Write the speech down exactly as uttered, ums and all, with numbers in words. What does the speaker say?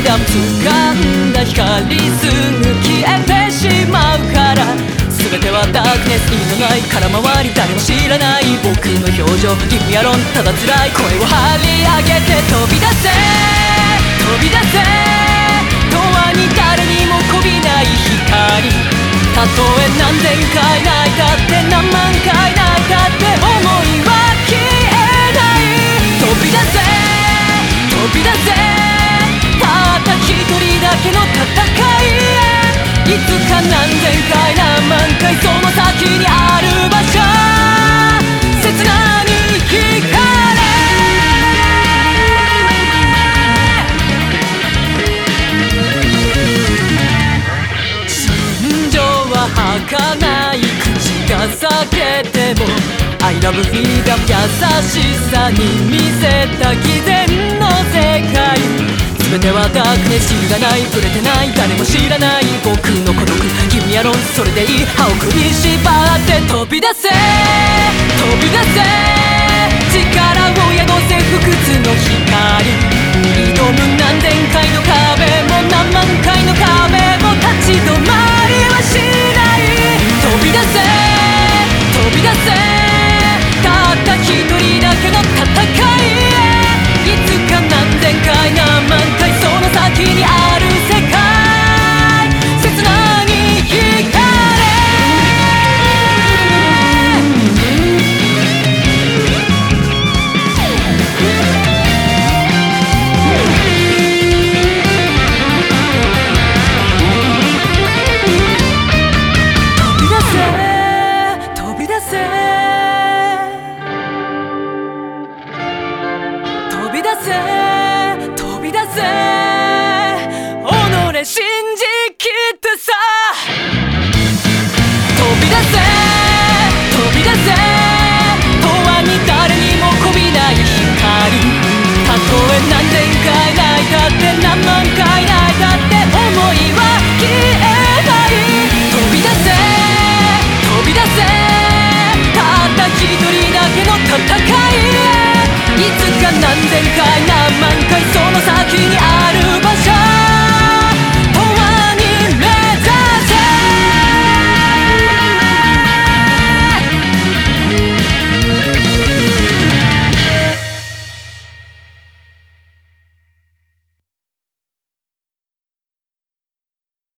ダム掴んだ光すぐ消えてしまうから、全てはダークネス、意味のない空回り、誰も知らない僕の表情、意味や論、ただ辛い声を張り上げて飛び出せ飛び出せ、永遠に誰にもこびない光、たとえ何千回泣いたって何万回泣いたって想いは消えない。飛び出せ飛び出せ、たった一人だけの戦い、いつか何千回何万回その先にある場所、刹那に光れ。心情は儚い、口が裂けても I love freedom、 優しさに見せた偽善の世界、全てはダークネス、知らない触れてない誰も知らない僕の孤独、君や論、それでいい歯を食いしばって飛び出せ飛び出せ、力を宿せ不屈の光、挑む何千回の壁も何万回の壁も立ち止まりはしない。飛び出せ飛び出せ、たった一人だけの戦い、いつか何千回何万回その先にある世界、刹那に光れ。飛び出せ飛び出せ飛び出せ飛び出せ、己信じきってさ。